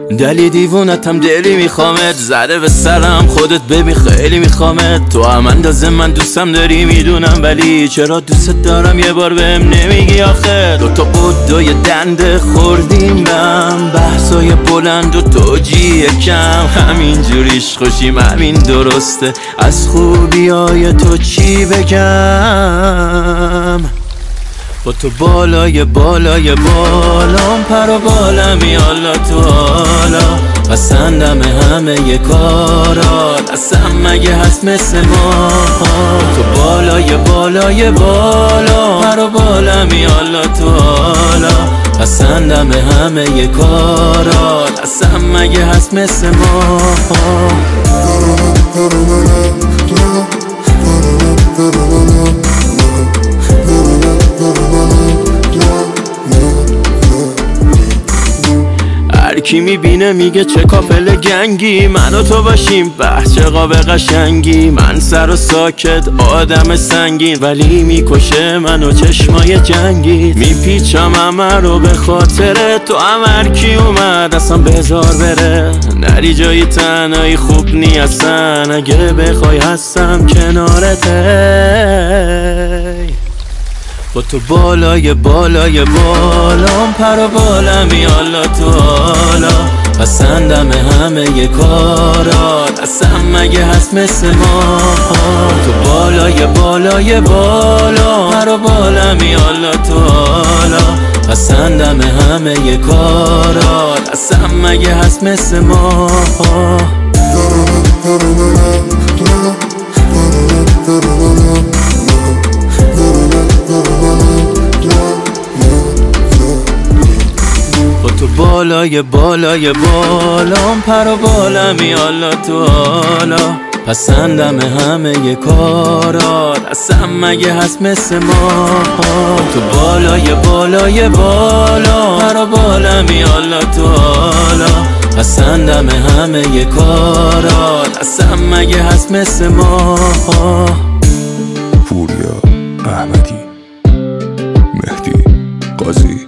دلی دیوونتم دلی میخوامت، زده به سرم خودت ببین خیلی میخوامت. تو هم اندازه من دوستم داری میدونم، ولی چرا دوست دارم یه بار بهم نمیگی آخه؟ دوتا قد و یه دنده خوردیم بهم، بحثای بلند و توجیه کم، همین جوریش خوشیم همین درسته، از خوبیای تو چی بگم؟ با تو بالای بالای بالام، پر و بالمی حالا تو حالا، پسندم همه کارات، اصلا مگه هست مثل ما؟ تو بالای بالای بالا، پر و بالمی حالا تو حالا، پسندم همه کارات، اصلا مگه هست مثل ما؟ کی میبینه میگه چه کافل گنگی، من و تو باشیم به چه قاب قشنگی، من سر و ساکت آدم سنگین، ولی میکشه منو چشمای جنگی، میپیچم همه رو به خاطره تو، هر کی اومد اصلا بذار بره، نری جایی تنهایی خوب نی اصلا، اگه بخوای هستم کنارته. با تو بالای بالای بالام، پر و بالمی حالا تو حالا، پسندم همه کارات، اصلا مگه هست مثل ما؟ تو بالای بالای بالا، پر و بالمی حالا تو حالا، پسندم همه کارات، اصلا مگه هست مثل ما؟ بالای بالای بالام، پر و بالمی حالا تو حالا، پسندم همه کارات، اصلا مگه هست مثل ما؟ تو بالای بالای بالا، پر و بالمی حالا تو حالا، پسندم همه کارات، اصلا مگه هست مثل ما؟ پوریا احمدی، مهدی قاضی.